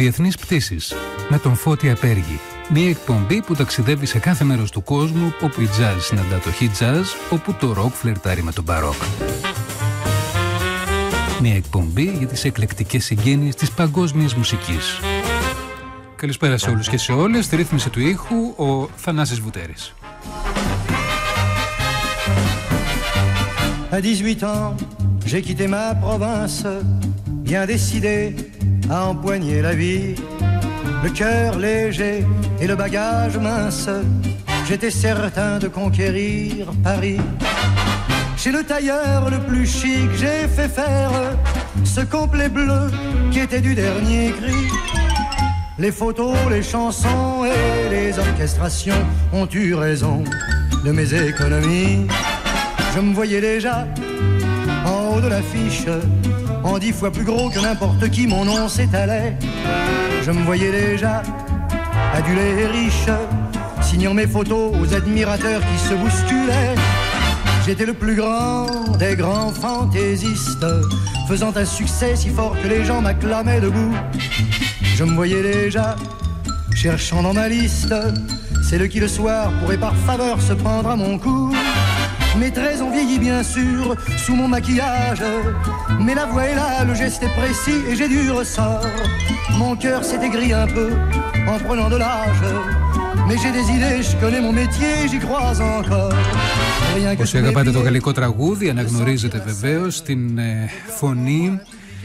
Διεθνείς πτήσεις με τον Φώτη Απέργη. Μια εκπομπή που ταξιδεύει σε κάθε μέρος του κόσμου, όπου η jazz συναντά το hit jazz, όπου το rock φλερτάρει με τον μπαρόκ. Μια εκπομπή για τις εκλεκτικές συγγένειες της παγκόσμιας μουσικής. Καλησπέρα σε όλους και σε όλες. Στη ρύθμιση του ήχου ο Θανάσης Βουτέρης. À 18 ans, j'ai quitté ma province, bien décidé à empoigner la vie. Le cœur léger et le bagage mince, j'étais certain de conquérir Paris. Chez le tailleur le plus chic, j'ai fait faire ce complet bleu qui était du dernier cri. Les photos, les chansons et les orchestrations ont eu raison de mes économies. Je me voyais déjà en haut de l'affiche, en 10 fois plus gros que n'importe qui, mon nom s'étalait. Je me voyais déjà adulé et riche, signant mes photos aux admirateurs qui se bousculaient. J'étais le plus grand des grands fantaisistes, faisant un succès si fort que les gens m'acclamaient debout. Je me voyais déjà cherchant dans ma liste celle qui le soir pourrait par faveur se prendre à mon cou. Mes traits ont vieilli bien sûr sous mon maquillage, mais la voix est là, le geste est précis et j'ai du ressort. Mon cœur s'est aigri un peu en prenant de l'âge, mais j'ai des idées, je connais mon métier, j'y crois encore. Όσοι αγαπάτε το γαλλικό τραγούδι, αναγνωρίζετε βεβαίως την φωνή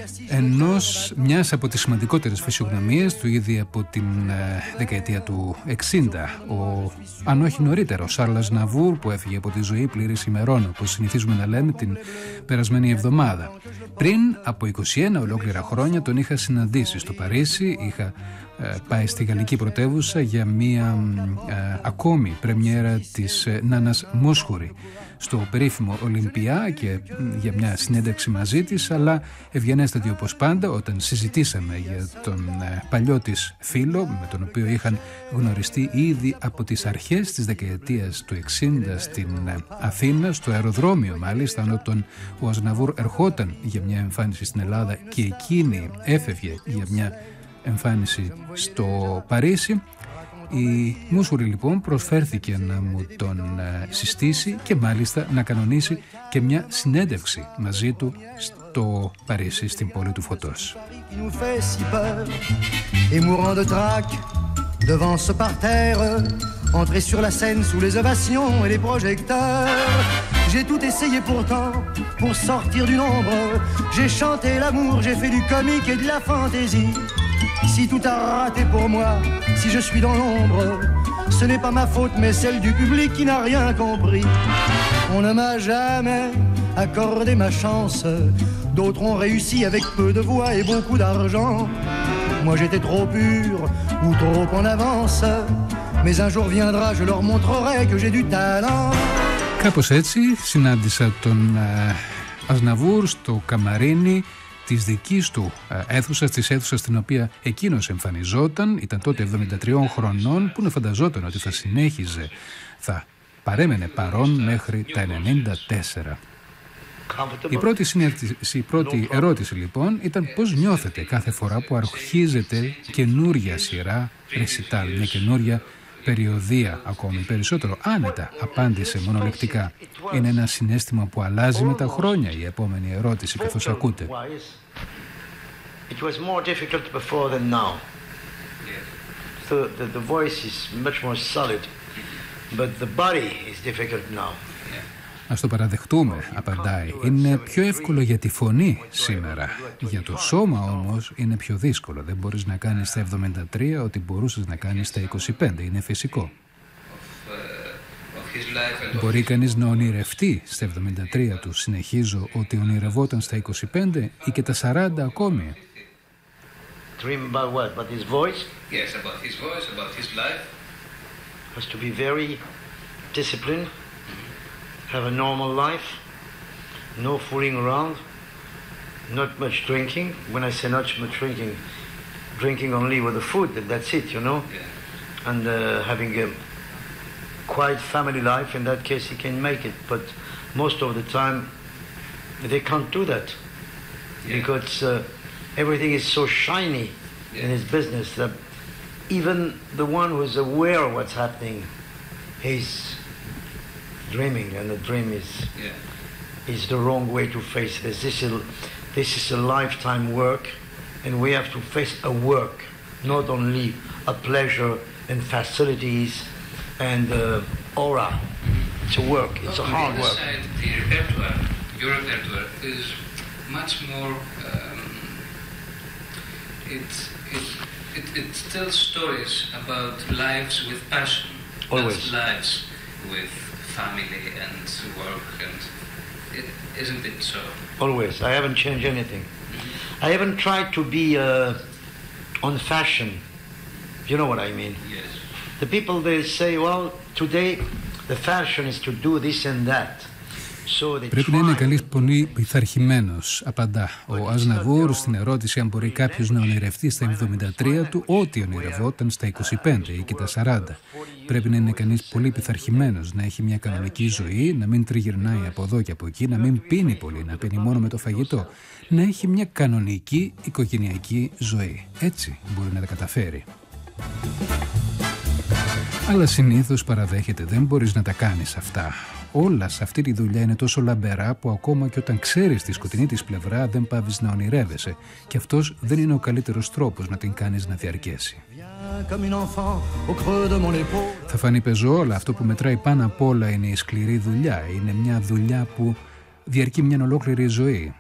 μιας από τις σημαντικότερες φυσιογνωμίες του ήδη από την δεκαετία του 60. Αν όχι νωρίτερα, ο Σαρλ Αζναβούρ, που έφυγε από τη ζωή πλήρης ημερών, όπως συνηθίζουμε να λέμε, την περασμένη εβδομάδα. Πριν από 21 ολόκληρα χρόνια τον είχα συναντήσει στο Παρίσι, είχα πάει στη γαλλική πρωτεύουσα για μία ακόμη πρεμιέρα της Νάνας Μόσχουρη στο περίφημο Ολυμπιά και για μια συνέντευξη μαζί της, αλλά ευγενέστατη όπως πάντα όταν συζητήσαμε για τον παλιό της φίλο, με τον οποίο είχαν γνωριστεί ήδη από τις αρχές της δεκαετίας του 60 στην Αθήνα, στο αεροδρόμιο μάλιστα, όταν ο Αζναβούρ ερχόταν για μια εμφάνιση στην Ελλάδα και εκείνη έφευγε για μια εμφάνιση στο Παρίσι. Η Μούσουρη λοιπόν προσφέρθηκε να μου τον συστήσει και μάλιστα να κανονίσει και μια συνέντευξη μαζί του στο Παρίσι, στην πόλη του φωτός. Devant ce parterre, entrer sur la scène sous les ovations et les projecteurs. J'ai tout essayé pourtant pour sortir du nombre. J'ai chanté l'amour, j'ai fait du comique et de la fantaisie. Si tout a raté pour moi, si je suis dans l'ombre, ce n'est pas ma faute mais celle du public qui n'a rien compris. On ne m'a jamais accordé ma chance. D'autres ont réussi avec peu de voix et beaucoup d'argent. Moi j'étais trop pur ou trop en avance. Mais un jour viendra, je leur montrerai que j'ai du talent. Κάπως έτσι συνάντησα τον Αζναβούρ στο καμαρίνι της δικής του αίθουσας, της αίθουσας στην οποία εκείνος εμφανιζόταν. Ήταν τότε 73 χρονών, που να φανταζόταν ότι θα συνέχιζε, θα παρέμενε παρόν μέχρι τα 94. Η πρώτη ερώτηση λοιπόν ήταν πώς νιώθετε κάθε φορά που αρχίζετε καινούρια σειρά ρεσιτάλ, μια καινούρια περιοδία ακόμη. Περισσότερο άνετα απάντησε μονολεκτικά. Είναι ένα συναίσθημα που αλλάζει με τα χρόνια. Η επόμενη ερώτηση καθώς ακούτε. It was more difficult before than now. So the voice is much more solid, but the body is difficult now. Ας το παραδεχτούμε, απαντάει. Είναι πιο εύκολο για τη φωνή σήμερα. Για το σώμα όμως είναι πιο δύσκολο. Δεν μπορείς να κάνεις στα 73 ό,τι μπορούσες να κάνεις στα 25. Είναι φυσικό. Μπορεί κανείς να ονειρευτεί στα 73 του, συνεχίζω, ότι ονειρευόταν στα 25 ή και τα 40 ακόμη. Dream about what? About his voice? Yes, about his voice, about his life. Has to be very disciplined, have a normal life, no fooling around, not much drinking. When I say not much drinking only with the food, that's it, you know. Yeah. And having a quiet family life, in that case he can make it. But most of the time they can't do that. Yeah. Because everything is so shiny in his business, that even the one who is aware of what's happening, he's dreaming, and the dream is the wrong way to face this. This is a lifetime work, and we have to face a work, not only a pleasure and facilities and aura. It's a work. It's a hard work. The repertoire, your repertoire, is much more. It tells stories about lives with passion. Always. Not lives with family and work, and isn't it so? Always. I haven't changed anything. I haven't tried to be on fashion. You know what I mean? Yes. The people, they say, well, today the fashion is to do this and that. Πρέπει να είναι κανείς πολύ πειθαρχημένος, απαντά ο Αζναβούρ στην ερώτηση αν μπορεί κάποιος να ονειρευτεί στα 73 του ό,τι ονειρευόταν στα 25 ή και τα 40. Πρέπει να είναι κανείς πολύ πειθαρχημένος, να έχει μια κανονική ζωή, να μην τριγυρνάει από εδώ και από εκεί, να μην πίνει πολύ, να πίνει μόνο με το φαγητό. Να έχει μια κανονική οικογενειακή ζωή. Έτσι μπορεί να τα καταφέρει. Αλλά συνήθως παραδέχεται, δεν μπορείς να τα κάνεις αυτά. Όλα σε αυτή τη δουλειά είναι τόσο λαμπερά που ακόμα και όταν ξέρεις τη σκοτεινή της πλευρά δεν πάβεις να ονειρεύεσαι. Και αυτός δεν είναι ο καλύτερος τρόπος να την κάνεις να διαρκέσει. Θα φανεί πεζό, αλλά αυτό που μετράει πάνω απ' όλα είναι η σκληρή δουλειά. Είναι μια δουλειά που διαρκεί μια ολόκληρη ζωή.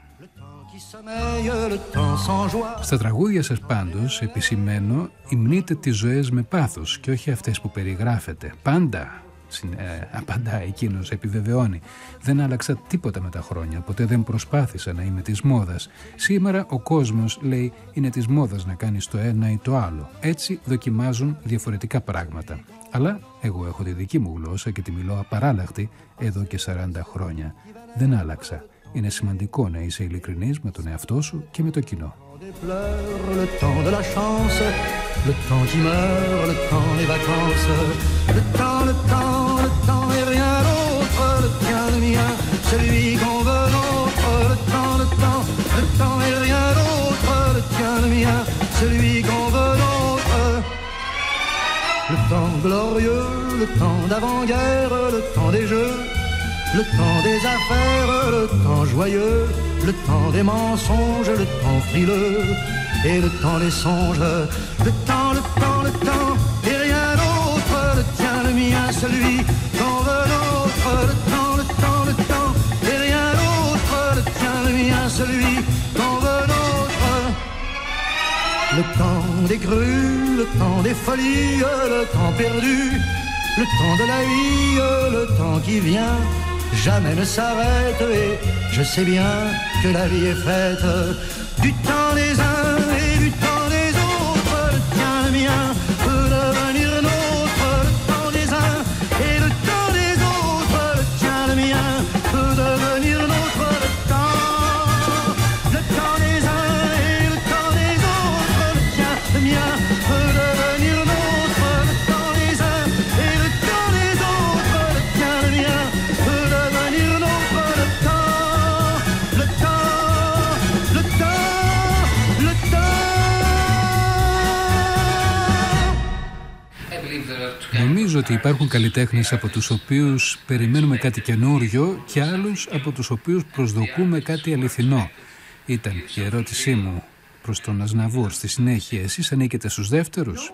Στα τραγούδια σας πάντως επισημαίνω, υμνείτε τις ζωές με πάθος και όχι αυτές που περιγράφετε. Πάντα, απαντά εκείνος, επιβεβαιώνει. Δεν άλλαξα τίποτα με τα χρόνια, ποτέ δεν προσπάθησα να είμαι της μόδας. Σήμερα ο κόσμος, λέει, είναι της μόδας να κάνεις το ένα ή το άλλο. Έτσι δοκιμάζουν διαφορετικά πράγματα. Αλλά εγώ έχω τη δική μου γλώσσα και τη μιλώ απαράλλαχτη εδώ και 40 χρόνια. Δεν άλλαξα. Είναι σημαντικό να είσαι ειλικρινής με τον εαυτό σου και με το κοινό. Le temps de la chance, le temps qui meurt, le temps des vacances, le temps et rien d'autre, le tien, le mien, celui qu'on veut l'autre, le temps et rien d'autre, le tien, le mien, celui qu'on veut l'autre. Le temps glorieux, le temps d'avant-guerre, le temps des jeux, le temps des affaires, le temps joyeux, le temps des mensonges, le temps frileux et le temps des songes. Le temps et rien d'autre, le tien, le mien, celui qu'on veut l'autre. Le temps et rien d'autre, le tien, le mien, celui qu'on veut l'autre. Le temps des crues, le temps des folies, le temps perdu, le temps de la vie, le temps qui vient jamais ne s'arrête et je sais bien que la vie est faite du temps des uns et du temps des autres. Le tien, le mien peut devenir nôtre. Le temps des uns et le temps des autres. Le tien, le mien peut devenir nôtre. Le temps des uns et le temps des autres. Le tien, le mien peut devenir nôtre. Le temps des uns et le temps des autres. Le tien, le mien peut devenir nôtre. Νομίζω ότι υπάρχουν καλλιτέχνες από τους οποίους περιμένουμε κάτι καινούριο και άλλους από τους οποίους προσδοκούμε κάτι αληθινό. Ήταν η ερώτησή μου προς τον Αζναβούρ. Στη συνέχεια, εσείς ανήκετε στους δεύτερους?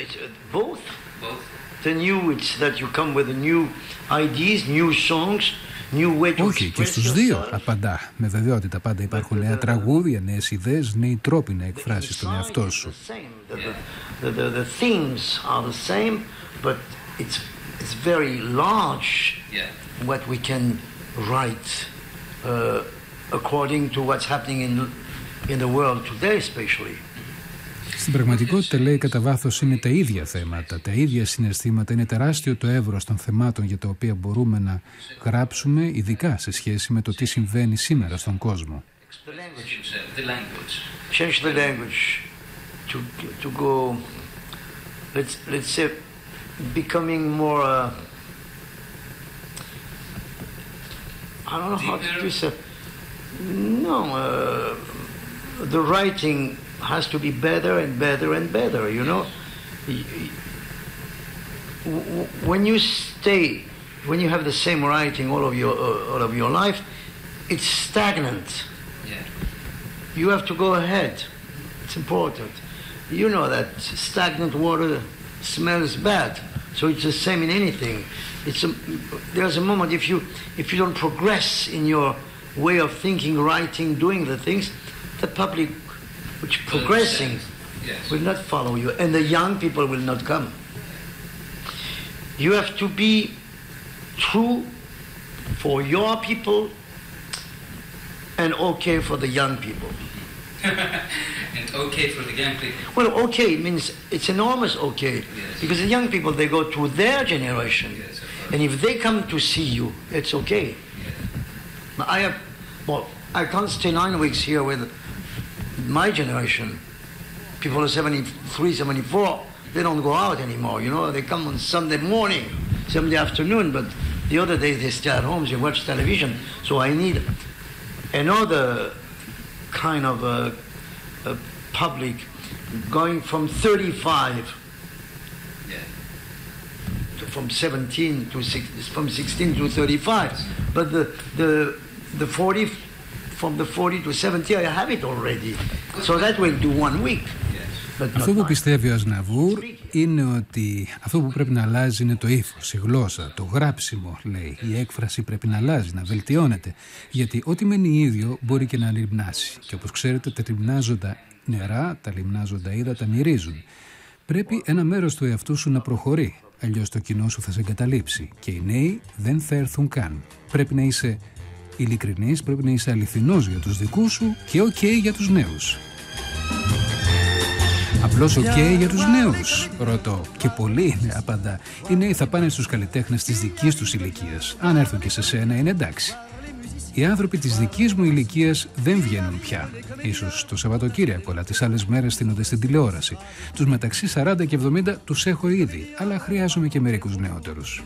Όχι, και στους δύο, απαντά. Με βεβαιότητα πάντα υπάρχουν νέα τραγούδια, νέες ιδέες, νέοι τρόποι να εκφράσεις τον εαυτό σου. The themes are the same, but it's very large what we can write according to what's happening in the world today, especially. Στην πραγματικότητα, λέει, κατά βάθος είναι τα ίδια θέματα, τα ίδια συναισθήματα. Είναι τεράστιο το εύρος των θεμάτων για τα οποία μπορούμε να γράψουμε, ειδικά σε σχέση με το τι συμβαίνει σήμερα στον κόσμο. Change the language to go, let's say, becoming more, I don't know how to say, no, the writing has to be better and better and better, you know. When you have the same writing all of your life, it's stagnant. Yeah. You have to go ahead. It's important. You know that stagnant water smells bad, so it's the same in anything. There's a moment if you don't progress in your way of thinking, writing, doing the things, the public which progressing will not follow you, and the young people will not come. You have to be true for your people and okay for the young people. And okay for the young people. Well, okay means it's enormous okay. Yes. Because the young people, they go to their generation. Yes, of course. And if they come to see you, it's okay. Yes. I can't stay 9 weeks here with my generation. People are 73, 74, they don't go out anymore, you know. They come on Sunday morning, Sunday afternoon, but the other days they stay at home, they watch television. So I need another kind of a public going from 35 from 17 to from 16 to 35, but the 40 from the 40 to 70 I have it already, so that will do 1 week. Αυτό που πιστεύει ο Αζναβούρ είναι ότι αυτό που πρέπει να αλλάζει είναι το ύφος, η γλώσσα, το γράψιμο, λέει. Η έκφραση πρέπει να αλλάζει, να βελτιώνεται. Γιατί ό,τι μένει ίδιο μπορεί και να λιμνάσει. Και όπως ξέρετε, τα λιμνάζοντα νερά, τα λιμνάζοντα ύδατα μυρίζουν. Πρέπει ένα μέρος του εαυτού σου να προχωρεί. Αλλιώς το κοινό σου θα σε εγκαταλείψει. Και οι νέοι δεν θα έρθουν καν. Πρέπει να είσαι ειλικρινής, πρέπει να είσαι αληθινός για τους δικούς σου και ok για τους νέους. Απλώς ok για τους νέους, ρωτώ. Και πολλοί είναι, απαντά. Οι νέοι θα πάνε στους καλλιτέχνες της δικής τους ηλικίας. Αν έρθουν και σε σένα είναι εντάξει. Οι άνθρωποι της δικής μου ηλικίας δεν βγαίνουν πια. Ίσως το Σαββατοκύριακο, αλλά τις άλλες μέρες στείνονται στην τηλεόραση. Τους μεταξύ 40 και 70 τους έχω ήδη, αλλά χρειάζομαι και μερικούς νεότερους.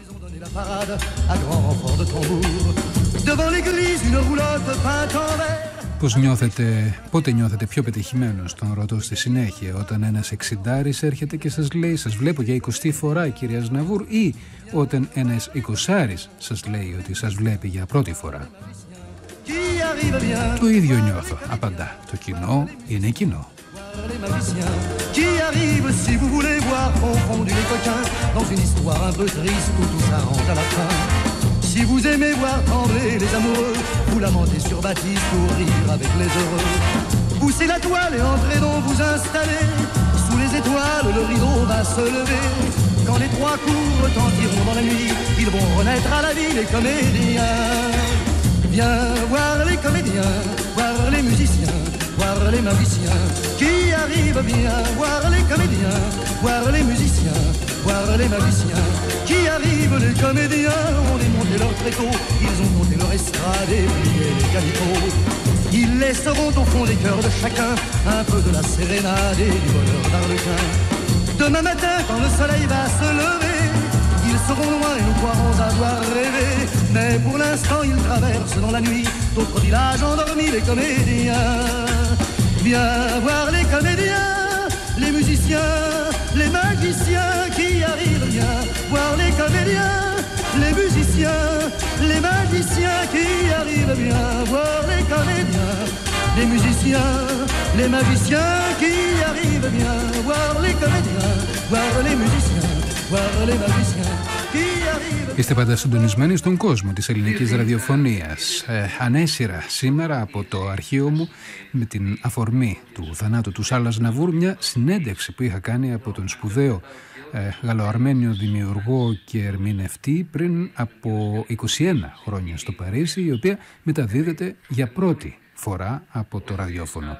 Πώς νιώθετε, πότε νιώθετε πιο πετυχημένος, τον ρωτώ στη συνέχεια, όταν ένας 60άρης έρχεται και σας λέει «Σας βλέπω για 20η φορά, κύριε Αζναβούρ», ή όταν ένας 20άρης σας λέει ότι σας βλέπει για πρώτη φορά? Το ίδιο νιώθω, απαντά. Το κοινό είναι κοινό. Qui arrive si vous voulez voir confondus les coquins dans une histoire un peu triste où tout s'arrange à la fin. Si vous aimez voir trembler les amoureux, vous lamentez sur Baptiste pour rire avec les heureux. Poussez la toile et entrez donc vous installer. Sous les étoiles, le rideau va se lever. Quand les trois coups retentiront dans la nuit, ils vont renaître à la vie les comédiens. Viens voir les comédiens, voir les musiciens, voir les magiciens qui arrivent bien, voir les comédiens, voir les musiciens, voir les magiciens qui arrivent. Les comédiens ont démonté leur tréteau, ils ont monté leur estrade et plié les calicots. Ils laisseront au fond des cœurs de chacun un peu de la sérénade et du bonheur d'Arlequin. Demain matin, quand le soleil va se lever, ils seront loin et nous croirons avoir rêvé. Mais pour l'instant, ils traversent dans la nuit d'autres villages endormis, les comédiens. Viens voir les comédiens, les musiciens, les magiciens qui arrivent. Viens voir les comédiens, les musiciens, les magiciens qui arrivent. Viens voir les comédiens, les musiciens, les magiciens qui arrivent. Viens voir les comédiens, voir les musiciens, voir les magiciens. Είστε πάντα συντονισμένοι στον κόσμο της ελληνικής ραδιοφωνίας. Ανέσυρα σήμερα από το αρχείο μου με την αφορμή του θανάτου του Σάρλ Αζναβούρ μια συνέντευξη που είχα κάνει από τον σπουδαίο Γαλλοαρμένιο δημιουργό και ερμηνευτή πριν από 21 χρόνια στο Παρίσι, η οποία μεταδίδεται για πρώτη φορά από το ραδιόφωνο.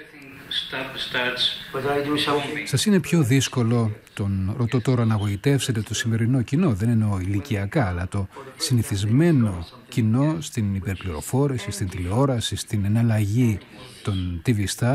Σας είναι πιο δύσκολο, τον ρωτώ τώρα, να γοητεύσετε το σημερινό κοινό? Δεν εννοώ ηλικιακά, αλλά το συνηθισμένο κοινό στην υπερπληροφόρηση, στην τηλεόραση, στην εναλλαγή των TV Star.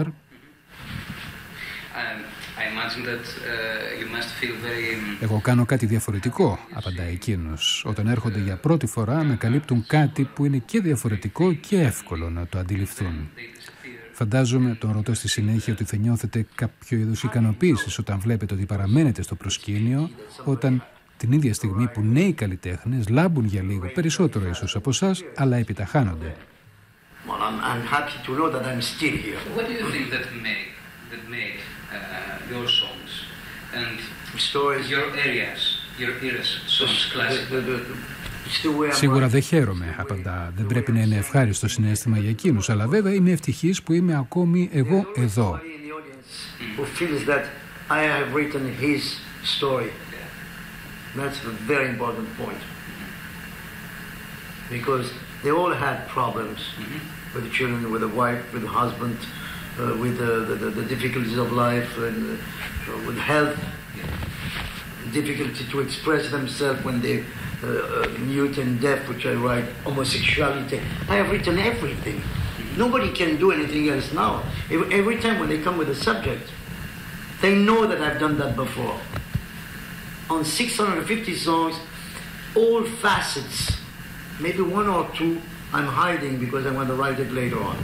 Εγώ κάνω κάτι διαφορετικό, απαντάει εκείνος, όταν έρχονται για πρώτη φορά να καλύπτουν κάτι που είναι και διαφορετικό και εύκολο να το αντιληφθούν. Φαντάζομαι, τον ρωτώ στη συνέχεια, ότι θα νιώθετε κάποιο είδους ικανοποίησης όταν βλέπετε ότι παραμένετε στο προσκήνιο, όταν την ίδια στιγμή που νέοι καλλιτέχνες λάμπουν για λίγο, περισσότερο ίσως από εσάς, αλλά επιταχάνονται. Well, I'm happy to know that I'm still here. What do you think that made your songs and Stories. your era's songs classic? Σίγουρα δεν χαίρομαι, απαντά. Δεν πρέπει να είναι ευχάριστο συναίσθημα για εκείνους, αλλά βέβαια είμαι ευτυχής που είμαι ακόμη εγώ εδώ. Who feels that I have written his story. That's a very important point. Because they all had problems with the children, with the wife, with the husband, with the difficulties of life, and with health, difficulty to express themselves when they mute and deaf, which I write, homosexuality. I have written everything. Nobody can do anything else now. Every time when they come with a subject, they know that I've done that before. On 650 songs, all facets, maybe one or two, I'm hiding because I want to write it later on.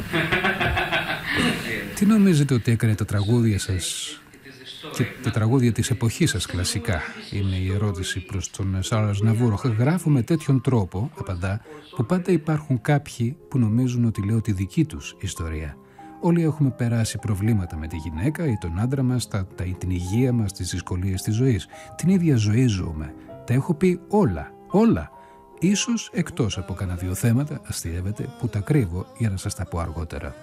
Τι νομίζετε ότι έκανε τα τραγούδια σας και τα τραγούδια της εποχής σας κλασικά, είναι η ερώτηση προς τον Σάρλ Αznavour. Γράφω με τέτοιον τρόπο, απαντά, που πάντα υπάρχουν κάποιοι που νομίζουν ότι λέω τη δική τους ιστορία. Όλοι έχουμε περάσει προβλήματα με τη γυναίκα ή τον άντρα μας, την υγεία μας, τις δυσκολίες της ζωής. Την ίδια ζωή ζούμε. Τα έχω πει όλα. Ίσως εκτός από κανένα δύο θέματα, αστειεύεται, που τα κρύβω για να σας τα πω αργότερα.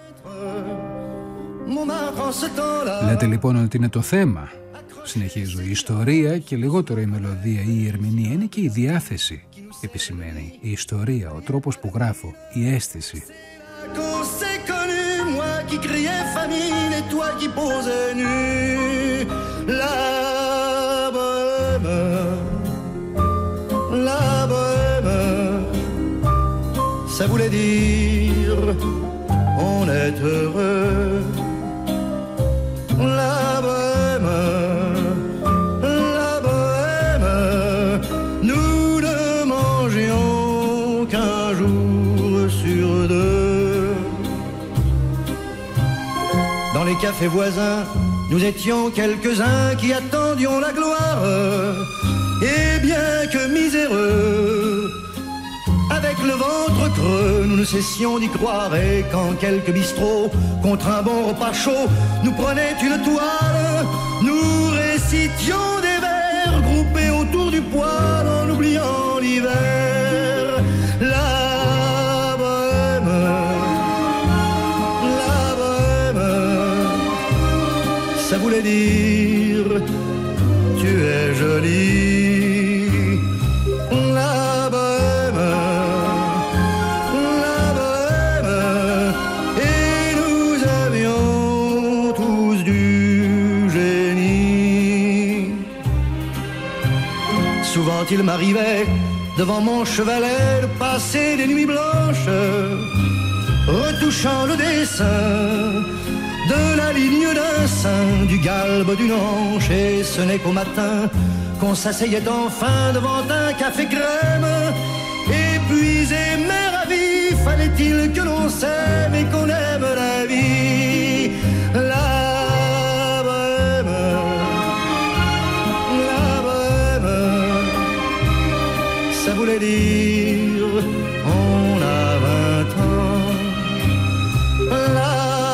Λέτε λοιπόν ότι είναι το θέμα. Συνεχίζω. Η ιστορία και λιγότερο η μελωδία ή η ερμηνεία είναι και η διάθεση, επισημαίνει. Η ιστορία, ο τρόπος που γράφω, η αίσθηση. Qui criait famine et toi qui posais nu. La bohème, ça voulait dire on est heureux. La bohème, nous ne mangions qu'un jour sur deux. Dans les cafés voisins, nous étions quelques-uns qui attendions la gloire. Et bien que miséreux, avec le ventre creux, nous ne cessions d'y croire. Et quand quelques bistrots, contre un bon repas chaud, nous prenaient une toile, nous récitions des vers groupés autour du poêle en oubliant l'hiver. La bohème, ça voulait dire tu es jolie. La bohème, et nous avions tous du génie. Souvent il m'arrivait devant mon chevalet de passer des nuits blanches, retouchant le dessin de la ligne d'un sein, du galbe d'une hanche. Et ce n'est qu'au matin qu'on s'asseyait enfin devant un café crème. Épuisé mais ravi, fallait-il que l'on s'aime et qu'on aime la vie. La bohème, ça voulait dire on a 20 ans. La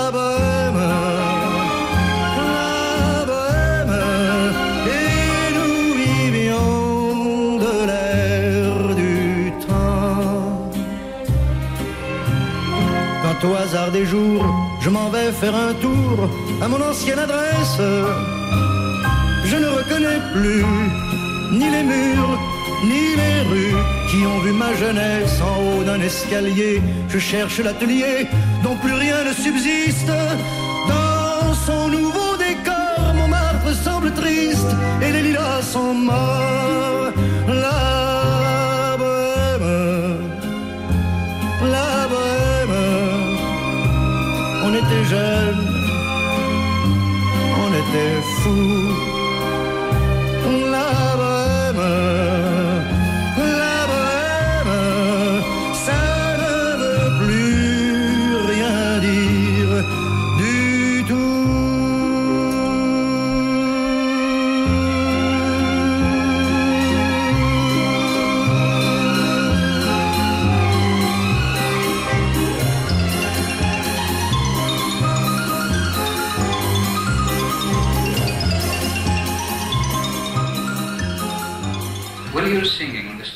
au hasard des jours, je m'en vais faire un tour à mon ancienne adresse. Je ne reconnais plus ni les murs, ni les rues qui ont vu ma jeunesse en haut d'un escalier. Je cherche l'atelier dont plus rien ne subsiste. Dans son nouveau décor, Montmartre semble triste et les lilas sont morts. La bohème, on était jeunes, on était fous. La bohème, ça ne veut plus rien dire.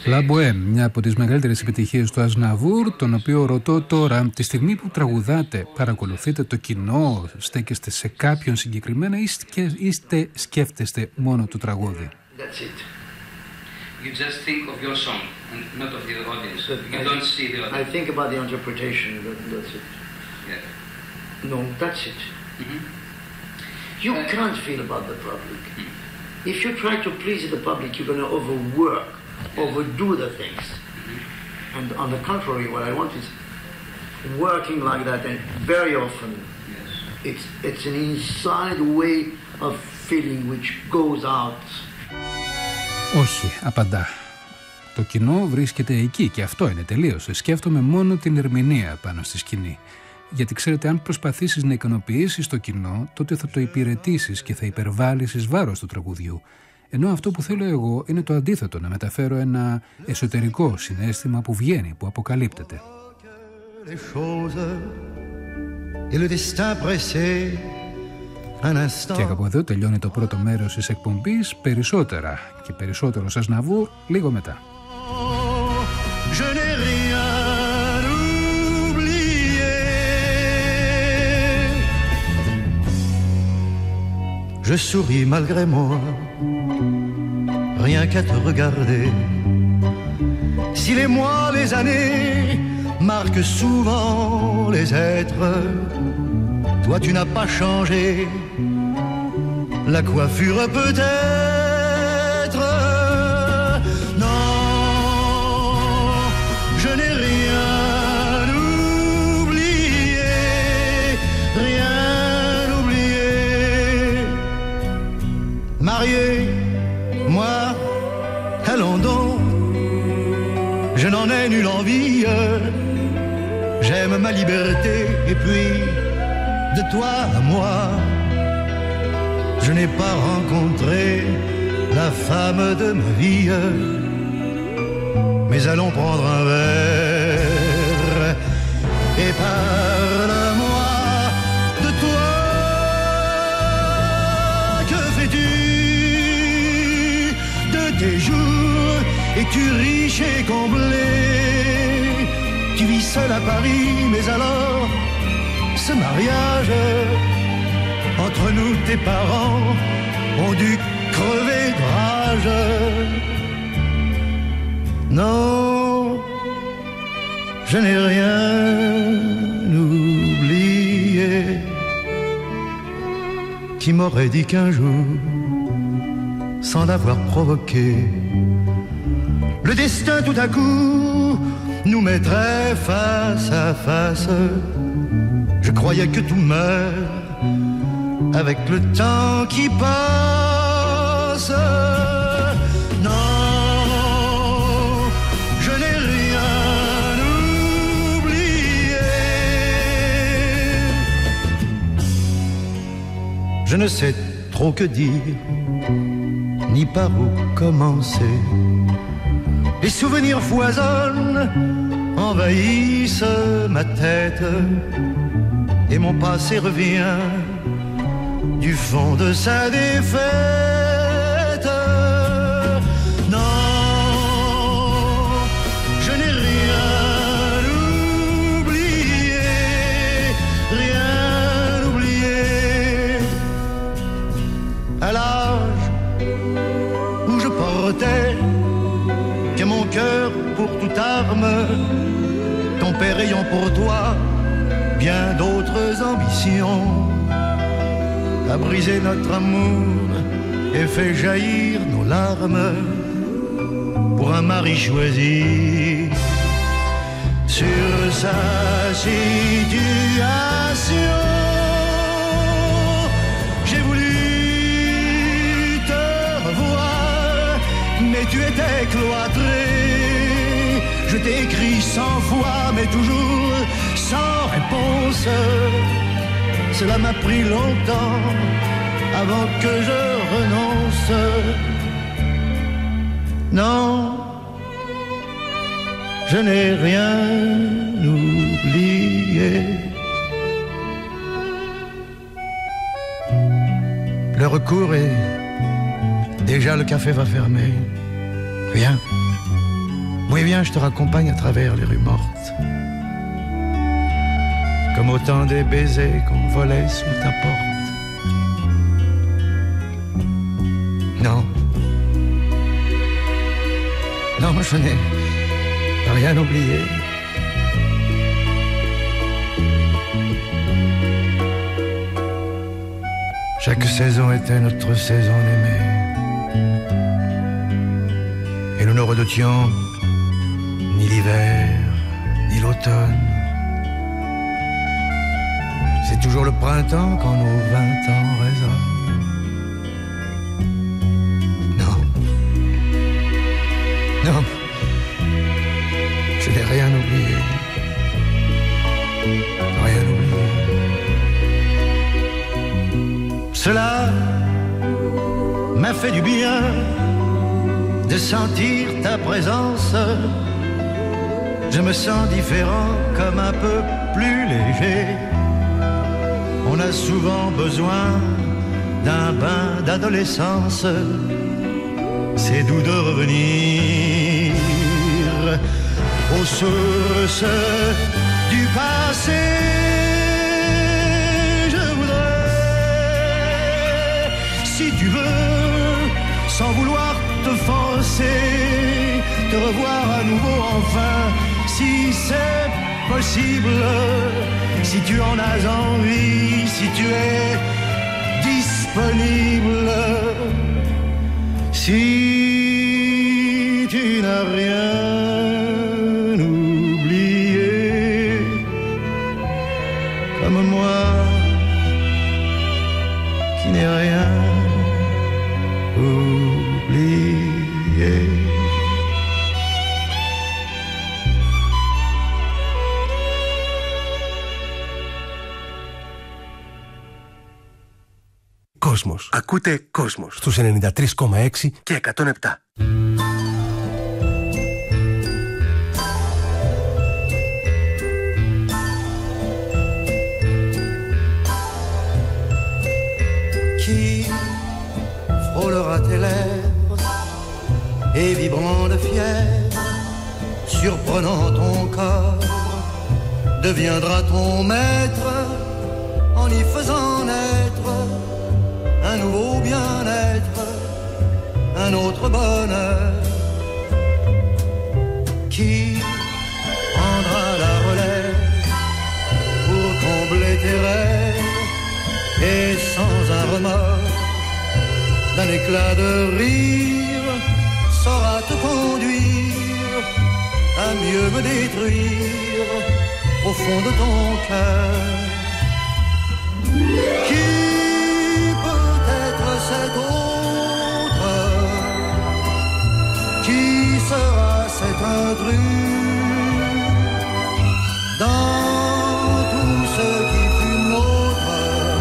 La Bohème, μια από τις μεγαλύτερες επιτυχίες του Ασναβούρ, τον οποίο ρωτώ τώρα, τη στιγμή που τραγουδάτε, παρακολουθείτε το κοινό, στέκεστε σε κάποιον συγκεκριμένα ή σκέφτεστε μόνο το τραγούδι? That's it. You just think of your song and not of the audience. You don't see the audience. I think about the interpretation, that's it. Yeah. No, that's it. Mm-hmm. You can't feel about the public. If you try to please the public, you're going to overwork, overdo the things. And on the contrary, what I want is working like that, and very often it's an inside way of feeling which goes out. Όχι, απαντά. Το κοινό βρίσκεται εκεί και αυτό είναι τελείως. Σκέφτομαι μόνο την ερμηνεία πάνω στη σκηνή. Γιατί ξέρετε, αν προσπαθήσεις να ικανοποιήσεις το κοινό, τότε θα το υπηρετήσεις και θα υπερβάλλεις εις βάρος του τραγουδιού. Ενώ αυτό που θέλω εγώ είναι το αντίθετο, να μεταφέρω ένα εσωτερικό συναίσθημα που βγαίνει, που αποκαλύπτεται. Και από εδώ τελειώνει το πρώτο μέρος της εκπομπής. Περισσότερα και περισσότερο σας να βγω λίγο μετά. Je souris malgré moi, rien qu'à te regarder. Si les mois, les années marquent souvent les êtres, toi tu n'as pas changé, la coiffure peut-être. Non, je n'ai rien oublié, rien. Marié, moi, allons donc, je n'en ai nulle envie. J'aime ma liberté et puis de toi à moi, je n'ai pas rencontré la femme de ma vie. Mais allons prendre un verre et parle-moi de toi. Que fais-tu de tes jours? Es-tu riche et comblé? Tu vis seul à Paris, mais alors ce mariage entre nous, tes parents ont dû crever de rage. Non, je n'ai rien oublié. Qui m'aurait dit qu'un jour, sans l'avoir provoqué, le destin tout à coup nous mettrait face à face. Je croyais que tout meurt avec le temps qui passe. Non, je n'ai rien oublié. Je ne sais trop que dire, ni par où commencer. Les souvenirs foisonnent, envahissent ma tête, et mon passé revient du fond de sa défaite. Non, je n'ai rien oublié, rien oublié. À l'âge où je portais que mon cœur pour toute arme, ton père ayant pour toi bien d'autres ambitions, a brisé notre amour et fait jaillir nos larmes pour un mari choisi sur sa situation. J'ai voulu te revoir, mais tu étais cloîtré. Je t'ai écrit 100 fois, mais toujours sans réponse. Cela m'a pris longtemps avant que je renonce. Non, je n'ai rien oublié. L'heure court et déjà le café va fermer. Viens, Oui, viens, je te raccompagne à travers les rues mortes. Comme autant des baisers qu'on volait sous ta porte. Non. Non, je n'ai rien oublié. Chaque saison était notre saison aimée. Et nous ne redoutions ni l'hiver, ni l'automne. C'est toujours le printemps quand nos 20 ans résonnent. Non. Non. Je n'ai rien oublié. Rien oublié. Cela m'a fait du bien de sentir ta présence. Je me sens différent, comme un peu plus léger. On a souvent besoin d'un bain d'adolescence. C'est doux de revenir aux sources du passé. Je voudrais, si tu veux, sans vouloir te forcer, te revoir à nouveau enfin, si c'est possible, si tu en as envie, si tu es disponible, si tu n'as rien oublié, comme moi, qui n'ai rien oublié. Κόσμος. Ακούτε Κόσμος στους 93,6 και 107. Qui frôlera tes lèvres et vibrant de fièvre, surprenant ton corps, deviendra ton maître en y faisant naître un nouveau bien-être, un autre bonheur. Qui prendra la relève pour combler tes rêves et sans un remords, d'un éclat de rire, saura te conduire à mieux me détruire au fond de ton cœur. Qui cet autre, qui sera cet intrus dans tout ce qui fut nôtre,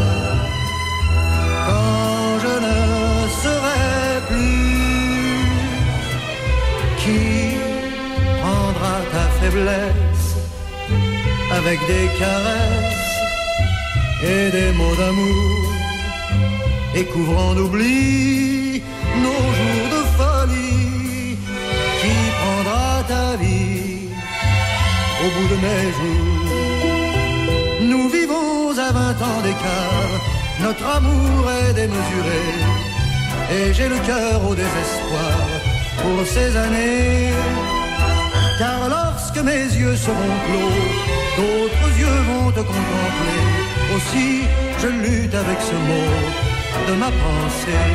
quand je ne serai plus? Qui prendra ta faiblesse avec des caresses et des mots d'amour, et couvrant d'oubli nos jours de folie? Qui prendra ta vie au bout de mes jours? Nous vivons à 20 ans d'écart, notre amour est démesuré, et j'ai le cœur au désespoir pour ces années. Car lorsque mes yeux seront clos, d'autres yeux vont te contempler. Aussi je lutte avec ce mot de ma pensée.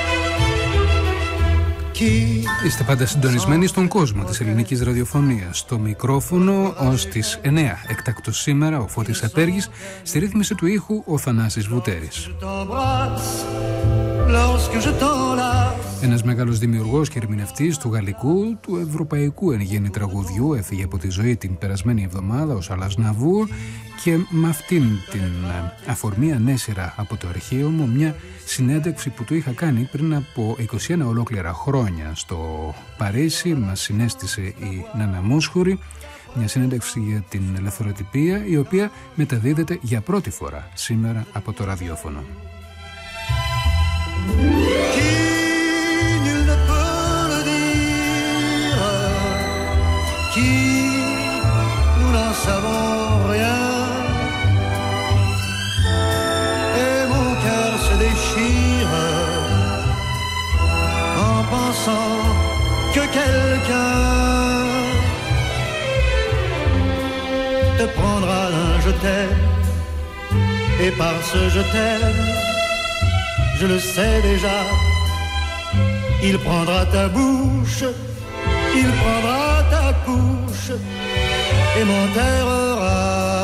Είστε πάντα συντονισμένοι στον κόσμο της ελληνικής ραδιοφωνίας. Στο μικρόφωνο ως τις 9 εκτάκτως σήμερα ο Φώτης Απέργης, στη ρύθμιση του ήχου ο Θανάσης Βουτέρης. Ένας μεγάλος δημιουργός και ερμηνευτής του γαλλικού, του ευρωπαϊκού εν γέννη τραγουδιού έφυγε από τη ζωή την περασμένη εβδομάδα, ο Σαλάς Ναβούρ, και με αυτήν την αφορμή ανέσυρα από το αρχείο μου μια συνέντευξη που του είχα κάνει πριν από 21 ολόκληρα χρόνια στο Παρίσι. Μας συνέστησε η Νάνα Μούσχουρη, μια συνέντευξη για την ελευθεροτυπία, η οποία μεταδίδεται για πρώτη φορά σήμερα από το ραδιόφωνο. quelqu'un te prendra d'un je t'aime, et par ce je t'aime, je le sais déjà, il prendra ta bouche, il prendra ta couche et m'enterrera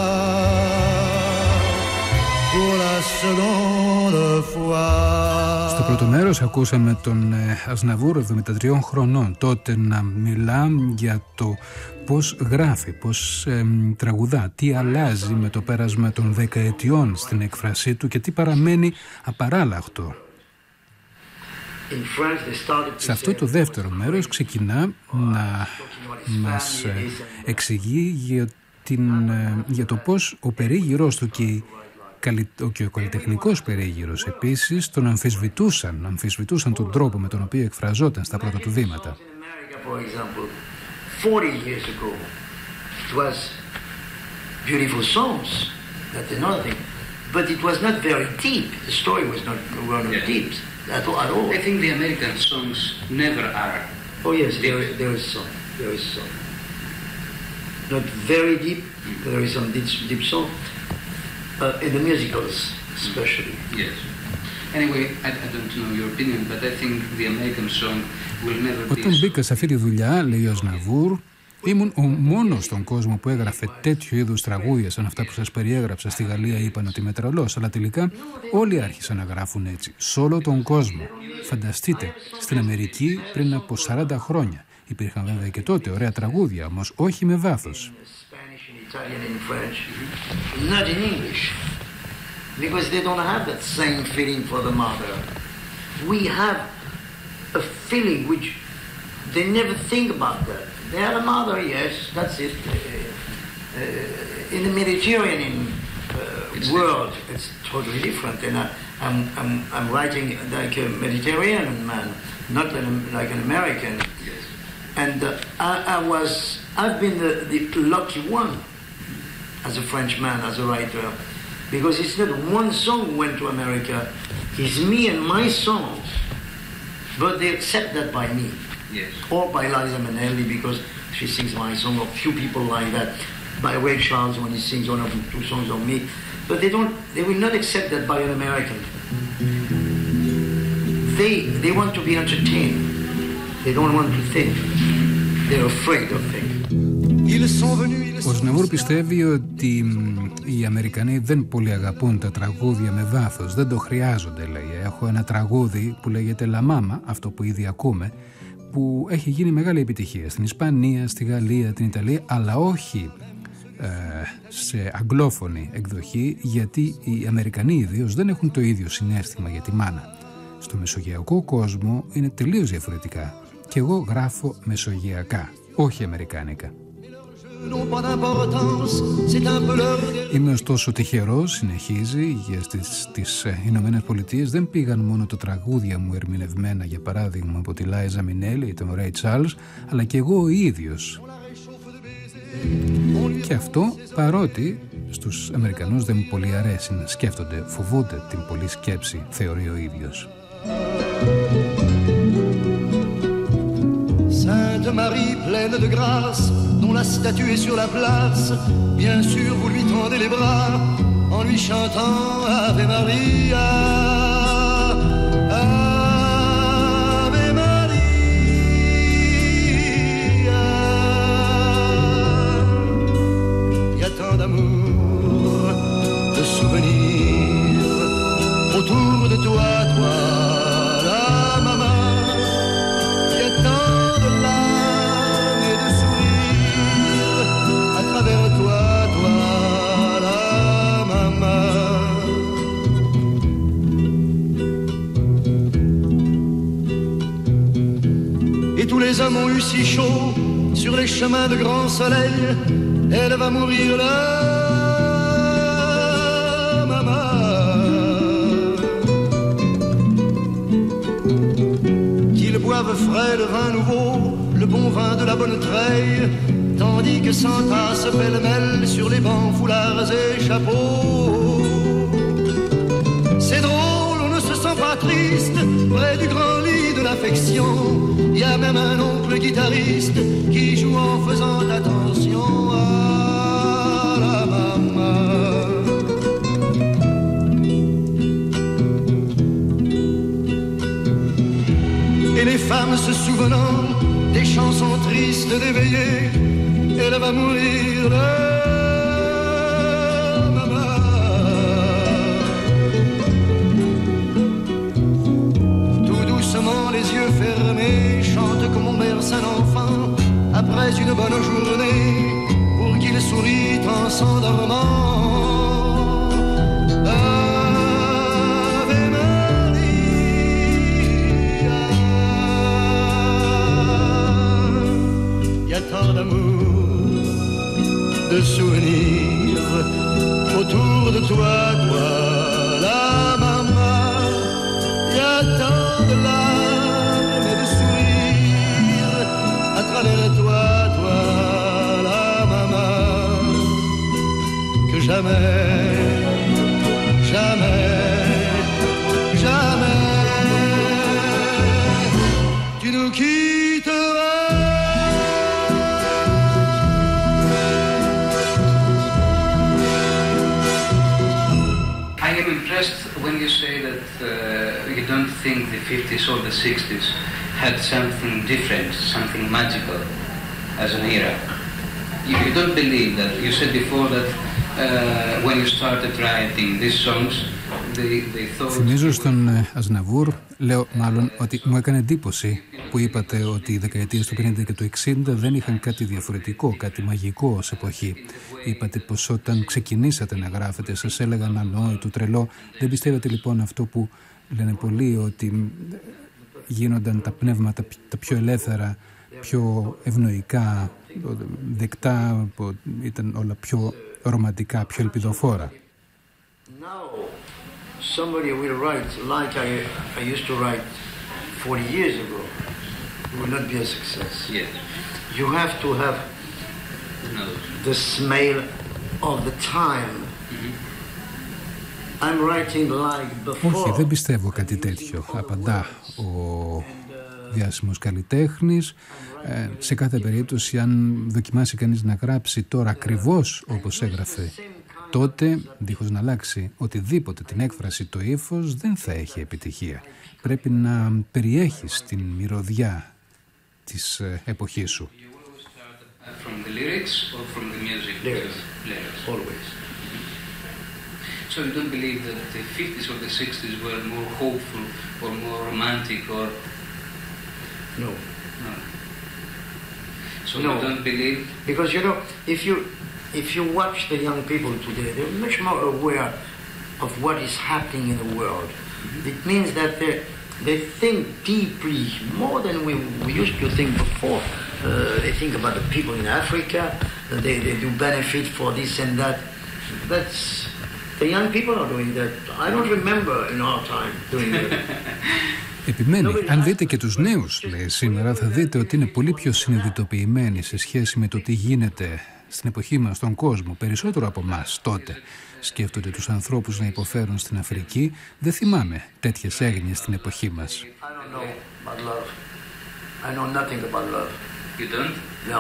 pour la seconde fois. Στο πρώτο μέρος ακούσαμε τον Ασναβούρ 73 χρονών τότε να μιλά για το πώς γράφει, πώς τραγουδά, τι αλλάζει με το πέρασμα των δεκαετιών στην έκφρασή του και τι παραμένει απαράλλαχτο. Σε αυτό το δεύτερο μέρος ξεκινά να μας εξηγεί για το πώς ο περίγυρος του και ο καλλιτεχνικός περίγυρος επίσης τον αμφισβητούσαν τον τρόπο με τον οποίο εκφραζόταν στα πρώτα του βήματα. 40 years ago, it was beautiful songs, that's another thing, but it was not very deep. The story was not deep at all. I think the American songs never are. Oh yes, there is some. Not very deep, but there is some deep song. In the musicals, especially. Yes. Anyway, I don't know your opinion, but I think the American song will never be. Όταν μπήκα σε αυτή τη δουλειά, λέει ο Ασναβούρ, ήμουν ο μόνος στον κόσμο που έγραφε τέτοιου είδους τραγούδια σαν αυτά που σας περιέγραψα. Στη Γαλλία είπαν ότι είμαι τρελός, αλλά τελικά όλοι άρχισαν να γράφουν έτσι, σε όλο τον κόσμο. Φανταστείτε, στην Αμερική πριν από 40 χρόνια. Υπήρχαν βέβαια και τότε ωραία τραγούδια, όμως όχι με βάθος. Italian and French, not in English, because they don't have that same feeling for the mother. We have a feeling which they never think about that. They have a mother, yes, that's it. In the Mediterranean world, it's totally different. And I'm writing like a Mediterranean man, not like an American. Yes. And I've been the lucky one. As a Frenchman, as a writer, because it's not one song went to America, it's me and my songs, but they accept that by me, yes, or by Liza Minnelli because she sings my song, or few people like that, by Ray Charles when he sings one or two songs of me, but they will not accept that by an American. They want to be entertained, they don't want to think, they're afraid of thinking. Ο Ασναβούρ πιστεύει ότι οι Αμερικανοί δεν πολύ αγαπούν τα τραγούδια με βάθος, δεν το χρειάζονται, λέει. Έχω ένα τραγούδι που λέγεται La Mama, αυτό που ήδη ακούμε, που έχει γίνει μεγάλη επιτυχία στην Ισπανία, στη Γαλλία, την Ιταλία, αλλά όχι σε αγγλόφωνη εκδοχή, γιατί οι Αμερικανοί ιδίως δεν έχουν το ίδιο συναίσθημα για τη μάνα. Στο μεσογειακό κόσμο είναι τελείως διαφορετικά και εγώ γράφω μεσογειακά, όχι αμερικάνικα. Είμαι ωστόσο τυχερός, συνεχίζει, για στις Ηνωμένες Πολιτείες δεν πήγαν μόνο τα τραγούδια μου ερμηνευμένα, για παράδειγμα από τη Λάιζα Μινέλη ή τον Ρέι Τσάρλς, αλλά και εγώ ο ίδιος. Και αυτό παρότι στους Αμερικανούς δεν πολύ αρέσει να σκέφτονται, φοβούνται την πολλή σκέψη, θεωρεί ο ίδιος. Sainte Marie pleine de grâce, dont la statue est sur la place, bien sûr vous lui tendez les bras en lui chantant Ave Maria, Ave Maria. Il y a tant d'amour, de souvenirs autour de toi, toi, la maman. Il y a tant de larmes et de sourires à travers toi, toi, la maman. Et tous les hommes ont eu si chaud sur les chemins de grand soleil. Elle va mourir là, maman. Qu'ils boivent frais le vin nouveau, le bon vin de la bonne treille, tandis que s'entassent pêle-mêle sur les bancs, foulards et chapeaux. C'est drôle, on ne se sent pas triste près du grand lit de l'affection. Il y a même un oncle guitariste qui joue en faisant attention à la maman. Et les femmes se souvenant des chansons tristes d'éveiller, elle va mourir de maman. Tout doucement, les yeux fermés, chante comme on berce un enfant après une bonne journée, pour qu'il sourit en s'endormant. Tant d'amour, de souvenirs autour de toi, toi, la maman. Il y a tant de larmes et de sourires à travers toi, toi, la maman, que jamais, jamais, jamais tu nous quitteras. I'm impressed when you say that you don't think the 50s or the 60s had something different, something magical as an era. You don't believe that. You said before that when you started writing these songs, they thought... Θυμίζω στον Αζναβούρ, λέω μάλλον ότι μου έκανε εντύπωση που είπατε ότι οι δεκαετίες του 50 και του 60 δεν είχαν κάτι διαφορετικό, κάτι μαγικό ως εποχή. Είπατε πως όταν ξεκινήσατε να γράφετε σας έλεγαν ανόητο, τρελό. Δεν πιστεύετε λοιπόν αυτό που λένε πολλοί, ότι γίνονταν τα πνεύματα τα πιο ελεύθερα, πιο ευνοϊκά, δεκτά, ήταν όλα πιο ρομαντικά, πιο ελπιδοφόρα? Somebody will write like I used to write 40 years ago. It will not be a success. Yes. You have to have the smell of the time. I'm writing like before. Όχι, δεν πιστεύω κάτι τέτοιο, απαντά ο διάσημος καλλιτέχνης. Σε κάθε περίπτωση, αν δοκιμάσει κανείς να γράψει τώρα ακριβώς όπως έγραφε τότε, δίχως να αλλάξει οτιδήποτε την έκφραση, το ύφος, δεν θα έχει επιτυχία. Πρέπει να περιέχεις την μυρωδιά της εποχής σου. From the lyrics or from the music? Lyrics. Always. So you don't believe that the 50s or the 60s were more hopeful or more romantic or... No. So no. You don't believe... Because, you know, if you watch the young people today, they're much more aware of what is happening in the world. It means that they think deeply, more than we used to think before. They think about the people in Africa, they do benefit for this and that. That's, the young people are doing that. I don't remember in our time doing that. Επιμένει, αν δείτε και τους νέους, λέει, σήμερα, θα δείτε ότι είναι πολύ πιο συνειδητοποιημένοι σε σχέση με το τι γίνεται στην εποχή μας, στον κόσμο, περισσότερο από εμάς τότε. Σκέφτονται τους ανθρώπους να υποφέρουν στην Αφρική. Δεν θυμάμαι τέτοιες έγνοιες στην εποχή μας. I know nothing about love. You don't? No.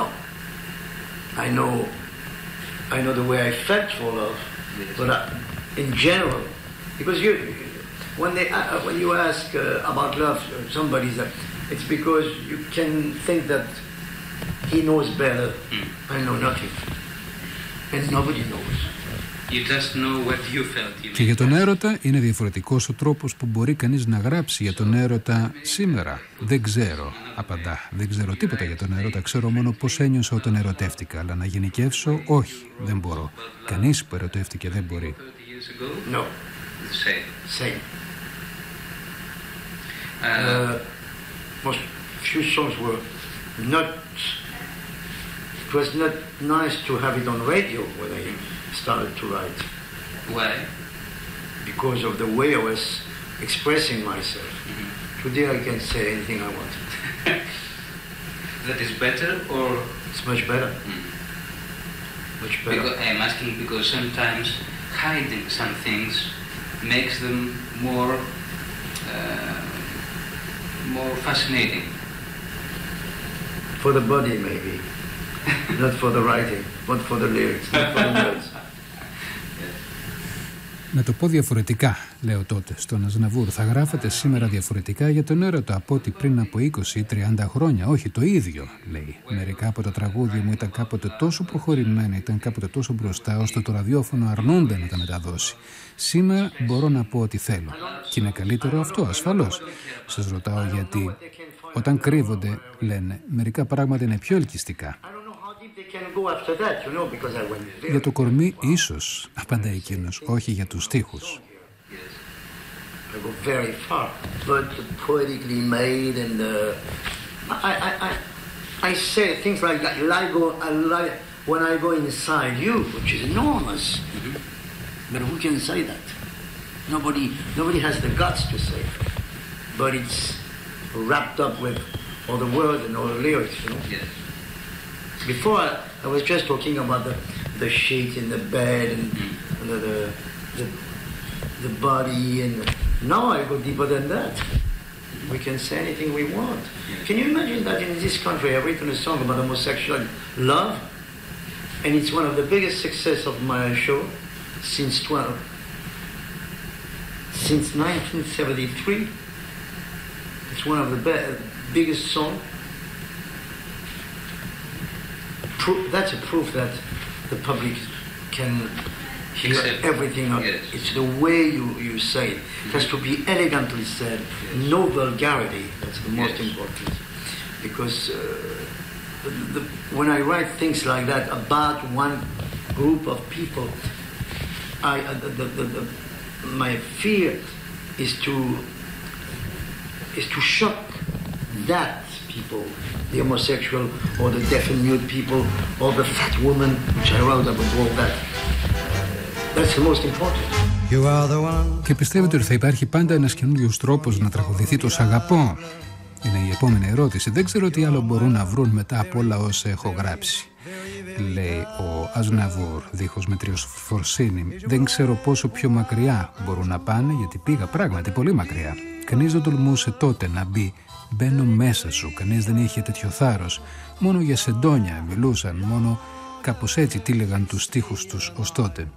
I know the way I felt for love, yes. But in general, because when you ask about love, somebody's, it's because you can think that he knows better. I know nothing, and nobody knows. You just know what you felt. Και για τον έρωτα είναι διαφορετικός ο τρόπος που μπορεί κανείς να γράψει για τον έρωτα σήμερα. Δεν ξέρω, απαντά. Δεν ξέρω τίποτα για τον έρωτα. Ξέρω μόνο πώς ένιωσα όταν ερωτεύτηκα. Αλλά να γενικεύσω, όχι, δεν μπορώ. Κανείς που ερωτεύτηκε δεν μπορεί. No. Same. Most few songs were not. It was not nice to have it on radio when I started to write. Why? Because of the way I was expressing myself. Today I can say anything I want. That is better, or? It's much better. Much better. Because, I'm asking because sometimes hiding some things makes them more more fascinating? For the body, maybe. Not for the writing, but for the lyrics, not for the notes. Να το πω διαφορετικά, λέω τότε στον Αζναβούρ, θα γράφετε σήμερα διαφορετικά για τον έρωτα από ό,τι πριν από 20 ή 30 χρόνια. Όχι, το ίδιο, λέει. Μερικά από τα τραγούδια μου ήταν κάποτε τόσο προχωρημένα, ήταν κάποτε τόσο μπροστά, ώστε το ραδιόφωνο αρνούνται να τα μεταδώσει. Σήμερα μπορώ να πω ό,τι θέλω. Και είναι καλύτερο αυτό, ασφαλώς. Σας ρωτάω γιατί. Όταν κρύβονται, λένε, μερικά πράγματα είναι πιο ελκυστικά. Για το κορμί ίσως, απαντά εκείνος, όχι για τους στίχους. I say things like that, when I go inside you, which is enormous. But who can say that? Nobody has the guts to say it. But it's wrapped up with all the words and all the lyrics, you know. Yes. Before I was just talking about the sheet in the bed and the body, and now I go deeper than that. We can say anything we want. Can you imagine that in this country I've written a song about homosexual love, and it's one of the biggest success of my show since 1973. It's one of the biggest songs. That's a proof that the public can hear everything. Yes. It's the way you say it. It has to be elegantly said, no vulgarity. That's the most important. Because when I write things like that about one group of people, my fear is to shock that people, the homosexual or the deaf and mute people or the fat woman, which I wrote about all that. That's the most important. You are the one. Και πιστεύετε ότι θα υπάρχει πάντα ένας καινούριος τρόπος να τραγουδηθεί το «Σ' αγαπώ»? Είναι η επόμενη ερώτηση. Δεν ξέρω τι άλλο μπορούν να βρουν μετά από όλα όσα έχω γράψει, λέει ο Αζναβούρ, δίχως μετριοφροσύνη. Δεν ξέρω πόσο πιο μακριά μπορούν να πάνε, γιατί πήγα πράγματι πολύ μακριά. Κανείς δεν τολμούσε τότε να μπει «Μπαίνω μέσα σου», κανείς δεν είχε τέτοιο θάρρος. Μόνο για σεντόνια μιλούσαν, μόνο κάπως έτσι τύλεγαν τους στίχους τους ως τότε.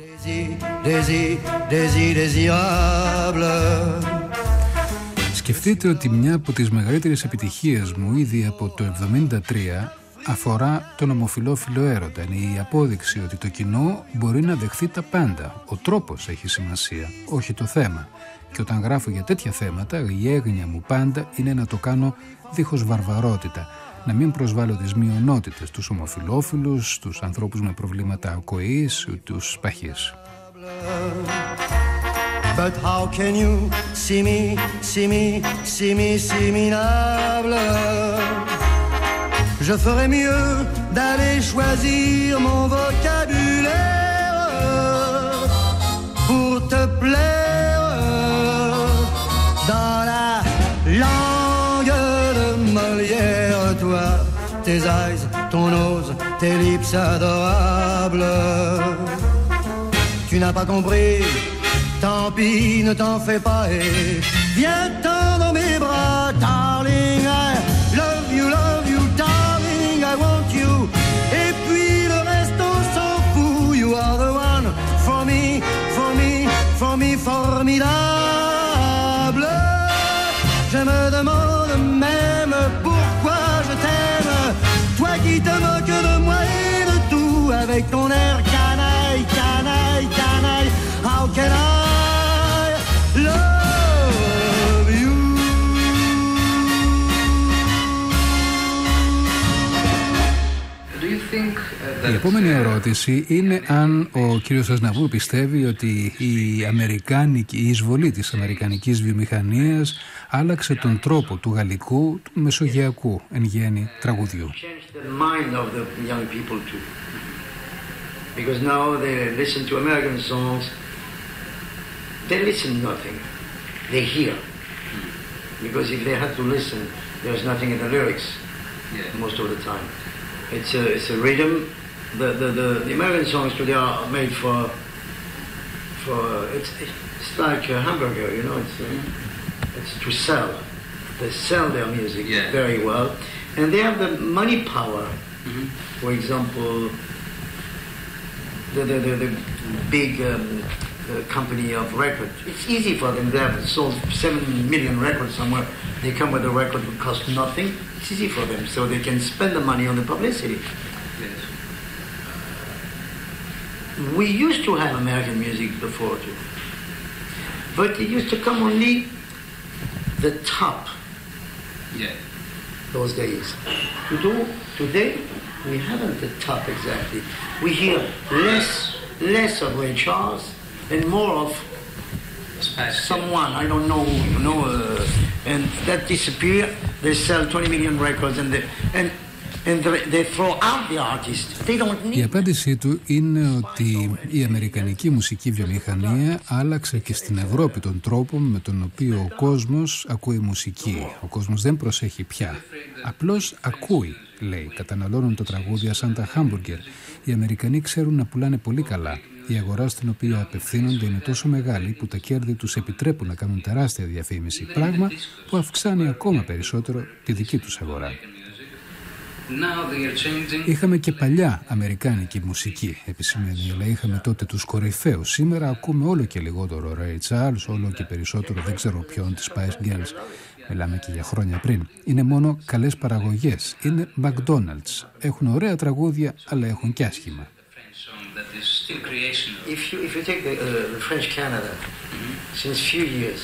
Σκεφτείτε ότι μια από τις μεγαλύτερες επιτυχίες μου ήδη από το 1973 αφορά τον ομοφυλόφιλο έρωτα. Είναι η απόδειξη ότι το κοινό μπορεί να δεχθεί τα πάντα. Ο τρόπος έχει σημασία, όχι το θέμα. Και όταν γράφω για τέτοια θέματα, η έγνοια μου πάντα είναι να το κάνω δίχως βαρβαρότητα. Να μην προσβάλλω τις μειονότητες, τους ομοφυλόφιλους, τους ανθρώπους με προβλήματα ακοής, τους παχείς. But how can you see me minable? Je ferais mieux d'aller choisir mon vocabulaire pour te plaire dans la langue de Molière. Toi, tes eyes, ton nose, tes lips adorables. Tu n'as pas compris, tant pis, ne t'en fais pas et viens-t'en dans mes bras, darling. I love you, darling, I want you. Et puis le reste on s'en fout. You are the one for me, formidable. Je me demande même pourquoi je t'aime, toi qui te moques de moi et de tout, avec ton air canaille, canaille, canaille. How can I love you? Do you think Η επόμενη ερώτηση είναι αν ο κύριος Αζναβούρ πιστεύει ότι η εισβολή της αμερικανικής βιομηχανίας άλλαξε τον τρόπο του γαλλικού, του μεσογειακού εν γέννη τραγουδιού. Because now they listen to American songs, they listen nothing, they hear. Because if they had to listen, there's nothing in the lyrics most of the time. It's a rhythm. The American songs today are made for it's like a hamburger, you know. It's to sell. They sell their music very well, and they have the money power. For example, the big company of records. It's easy for them. They have sold 7 million records somewhere. They come with a record that costs nothing. It's easy for them, so they can spend the money on the publicity. Yes. We used to have American music before too, but it used to come only the top. Yeah. Those days. Today, we haven't the top exactly. We hear less of Ray Charles and more of someone, I don't know, and that disappear. They sell 20 million records and they throw out the artist. They don't need. Η απάντησή του είναι ότι η αμερικανική μουσική βιομηχανία άλλαξε και στην Ευρώπη τον τρόπο με τον οποίο ο κόσμος ακούει μουσική. Ο κόσμος δεν προσέχει πια. Απλώς ακούει, λέει. Καταναλώνουν τα τραγούδια σαν τα χάμπουργκερ. Οι Αμερικανοί ξέρουν να πουλάνε πολύ καλά. Η αγορά στην οποία απευθύνονται είναι τόσο μεγάλη που τα κέρδη τους επιτρέπουν να κάνουν τεράστια διαφήμιση. Πράγμα που αυξάνει ακόμα περισσότερο τη δική τους αγορά. Είχαμε και παλιά αμερικάνικη μουσική, επισημαίνει, αλλά είχαμε τότε τους κορυφαίους. Σήμερα ακούμε όλο και λιγότερο Ray Charles, όλο και περισσότερο δεν ξέρω ποιον, τις Spice Girls. Μιλάμε και για χρόνια πριν. Είναι μόνο καλές παραγωγές. Είναι McDonald's. Έχουν ωραία τραγούδια, αλλά έχουν και άσχημα. If you take the French Canada, since few years,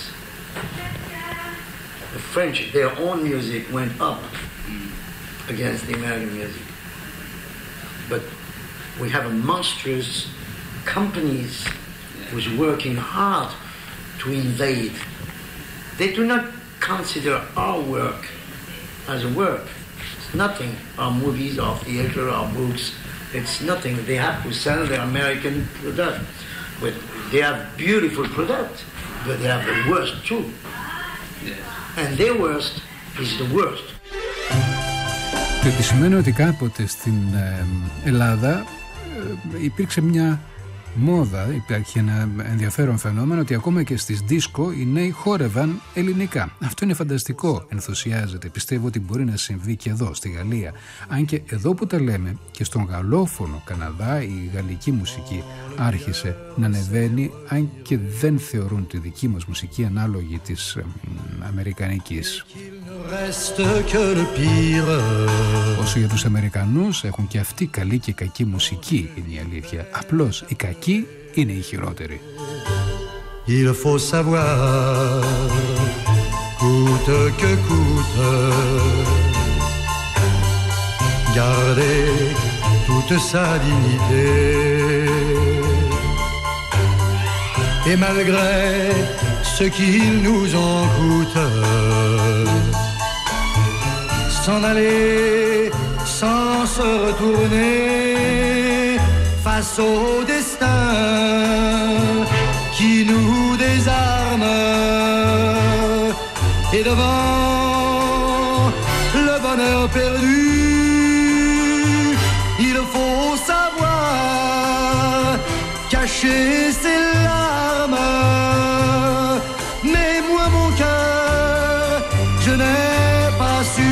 the French, their own music went up against the American music. But we have a monstrous companies who's working hard to invade. They do not consider our work as a work. It's nothing. Our movies, our theater, our books, it's nothing. They have to sell their American product. But they have beautiful product, but they have the worst too. And their worst is the worst. Και επισημαίνω ότι κάποτε στην Ελλάδα υπήρξε μια μόδα, υπάρχει ένα ενδιαφέρον φαινόμενο ότι ακόμα και στις δίσκο οι νέοι χόρευαν ελληνικά. Αυτό είναι φανταστικό, ενθουσιάζεται. Πιστεύω ότι μπορεί να συμβεί και εδώ, στη Γαλλία. Αν και εδώ που τα λέμε, και στον γαλλόφωνο Καναδά η γαλλική μουσική άρχισε να ανεβαίνει, αν και δεν θεωρούν τη δική μας μουσική ανάλογη της αμερικανικής. Όσο για τους Αμερικανούς, έχουν και αυτοί καλή και κακή μουσική, είναι η αλήθεια. Απλώς η κακή είναι η χειρότερη. Il faut savoir, coûte que coûte, garder toute sa dignité. Et malgré ce qu'il nous en coûte, s'en aller sans se retourner face au destin qui nous désarme. Et devant le bonheur perdu, il faut savoir cacher ses larmes. Mais moi mon cœur, je n'ai pas su.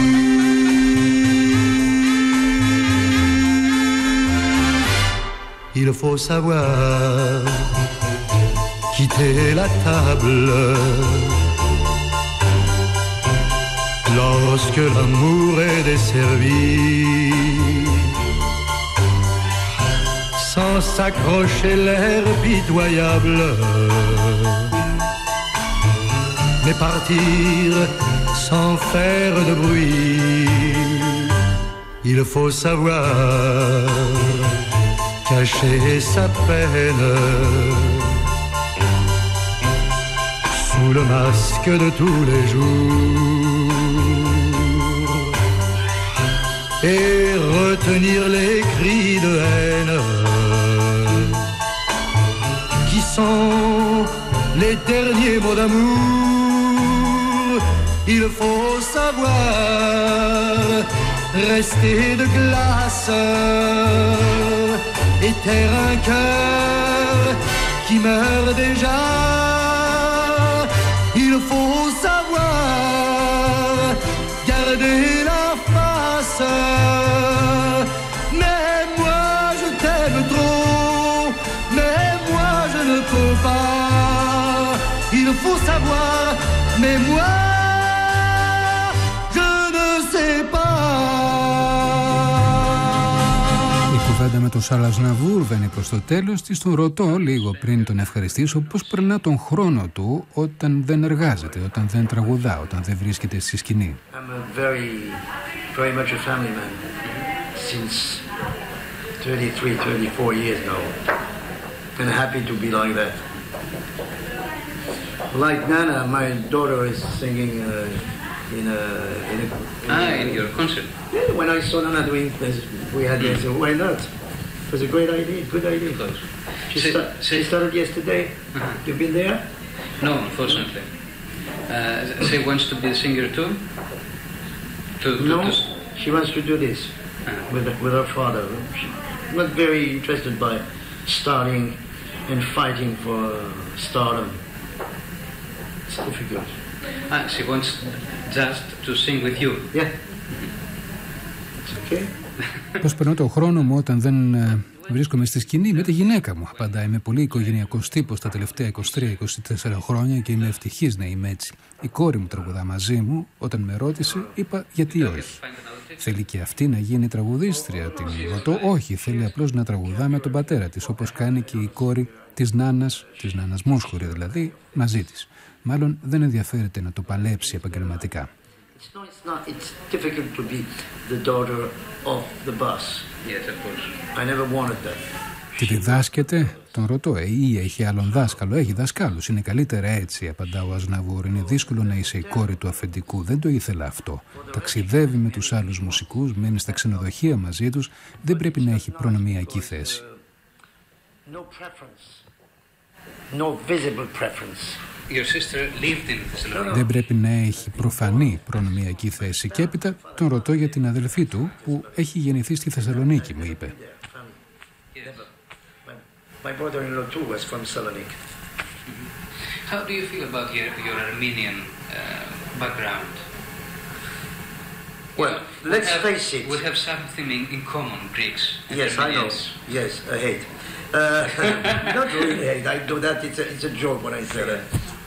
Il faut savoir quitter la table lorsque l'amour est desservi, sans s'accrocher l'air pitoyable, mais partir sans faire de bruit. Il faut savoir cacher sa peine sous le masque de tous les jours et retenir les cris de haine qui sont les derniers mots d'amour. Il faut savoir rester de glace et taire un cœur qui meurt déjà. Il faut savoir faut pas, il faut savoir, mais moi, je ne sais pas. Η κουβέντα με τον Σάλα Αznavour βαίνει προς το τέλος της. Τον ρωτώ λίγο πριν τον ευχαριστήσω πώς περνά τον χρόνο του όταν δεν εργάζεται, όταν δεν τραγουδά, όταν δεν βρίσκεται στη σκηνή. I'm very much a family man since 33-34 years now, and happy to be like that. Like Nana, my daughter is singing in your concert. Yeah, when I saw Nana doing this, we had this. Why not? It was a great idea, good idea. She started yesterday. You've been there? No, unfortunately. She wants to be a singer too. No, she wants to do this with her father. She's not very interested by starting and fighting for stardom. It's difficult. She wants just to sing with you. Yeah. It's okay. Πώς περνώ τον χρόνο μου όταν δεν βρίσκομαι στη σκηνή? Με τη γυναίκα μου, απαντά. Είμαι πολύ οικογενειακός τύπος τα τελευταία 23-24 χρόνια και είμαι ευτυχής να είμαι έτσι. Η κόρη μου τραγουδά μαζί μου. Όταν με ρώτησε, είπα γιατί όχι. Θέλει και αυτή να γίνει τραγουδίστρια? Την ρωτώ. Όχι, θέλει απλώς να τραγουδά με τον πατέρα της, όπως κάνει και η κόρη της Νάνας Μόσχουρη δηλαδή, μαζί της. Μάλλον δεν ενδιαφέρεται να το παλέψει επαγγελματικά. It's difficult to be the daughter of the boss. Yes, of course. I never wanted that. Τη διδάσκεται? Τον ρωτώ. Ή έχει άλλον δάσκαλο? Έχει δασκάλους. Είναι καλύτερα έτσι, απαντά ο Aznavour. Είναι δύσκολο να είσαι η κόρη του αφεντικού. Δεν το ήθελα αυτό. Ταξιδεύει με τους άλλους μουσικούς, μένει στα ξενοδοχεία μαζί τους. Δεν πρέπει να έχει προνομιακή θέση. No preference. No visible preference. Your sister lived in Thessaloniki. Δεν πρέπει να έχει προφανή προνομιακή θέση. Και έπειτα τον ρωτώ για την αδελφή του που έχει γεννηθεί στη Θεσσαλονίκη, μου είπε. My brother-in-law too was from Salonique. How do you feel about your Armenian background? Well, let's face it. We have something in common, Greeks. Yes, I know. Yes, I hate. Not really hate. I do that. It's a joke when I say that.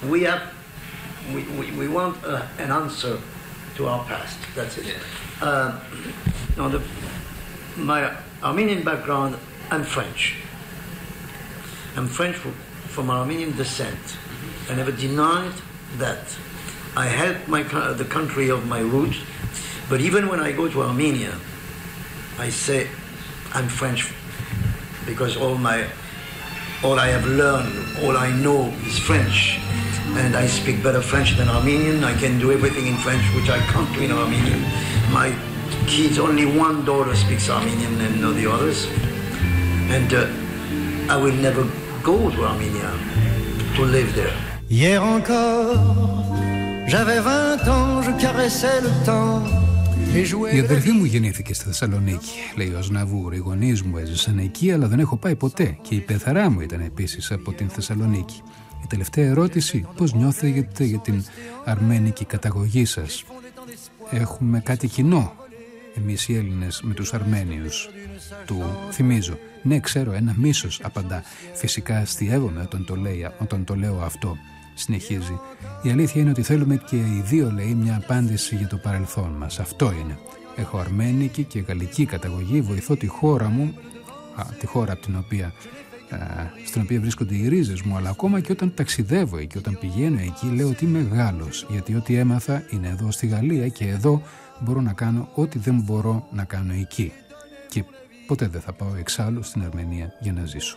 We want an answer to our past. That's it. Yeah. My Armenian background, I'm French. I'm French from Armenian descent. I never denied that. I helped the country of my roots, but even when I go to Armenia, I say I'm French because all I have learned, all I know is French, and I speak better French than Armenian. I can do everything in French, which I can't do in Armenian. My kids, only one daughter speaks Armenian and not the others, and I will never go to Armenia to live there. Hier encore, j'avais 20 ans, je caressais le temps. Η αδερφή μου γεννήθηκε στη Θεσσαλονίκη, λέει ο Aznavour. Οι γονείς μου έζησαν εκεί, αλλά δεν έχω πάει ποτέ. Και η πεθαρά μου ήταν επίσης από την Θεσσαλονίκη. Η τελευταία ερώτηση, πώς νιώθετε για την αρμένικη καταγωγή σας? Έχουμε κάτι κοινό, εμείς οι Έλληνες, με τους Αρμένιους? Του θυμίζω. Ναι, ξέρω, ένα μίσος, απαντά. Φυσικά αστειεύομαι όταν το λέω αυτό. Συνεχίζει. Η αλήθεια είναι ότι θέλουμε και οι δύο, λέει, μια απάντηση για το παρελθόν μας. Αυτό είναι. Έχω αρμένικη και γαλλική καταγωγή, βοηθώ τη χώρα μου, τη χώρα από στην οποία βρίσκονται οι ρίζες μου, αλλά ακόμα και όταν ταξιδεύω και όταν πηγαίνω εκεί λέω ότι είμαι Γάλλος, γιατί ό,τι έμαθα είναι εδώ στη Γαλλία και εδώ μπορώ να κάνω ό,τι δεν μπορώ να κάνω εκεί. Και ποτέ δεν θα πάω εξάλλου στην Αρμενία για να ζήσω.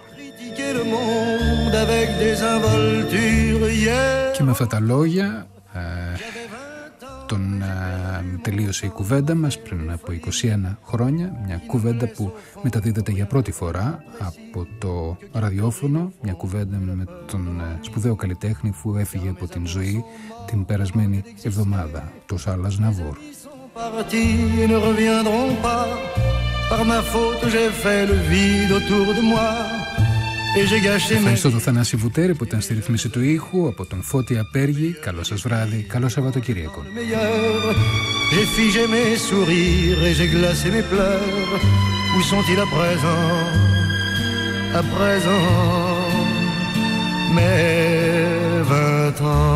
Και με αυτά τα λόγια τελείωσε η κουβέντα μας πριν από 21 χρόνια. Μια κουβέντα που μεταδίδεται για πρώτη φορά από το ραδιόφωνο. Μια κουβέντα με τον σπουδαίο καλλιτέχνη που έφυγε από την ζωή την περασμένη εβδομάδα, το Σάλα Aznavour. Ευχαριστώ τον Θανάση Βουτέρη που ήταν στη ρυθμίση του ήχου, από τον Φώτη Απέργη. Καλό σας βράδυ, καλό Σαββατοκύριακο. J'ai figé mes sourires et j'ai glacé mes pleurs. Où sont-ils à présent? À présent, t'attend.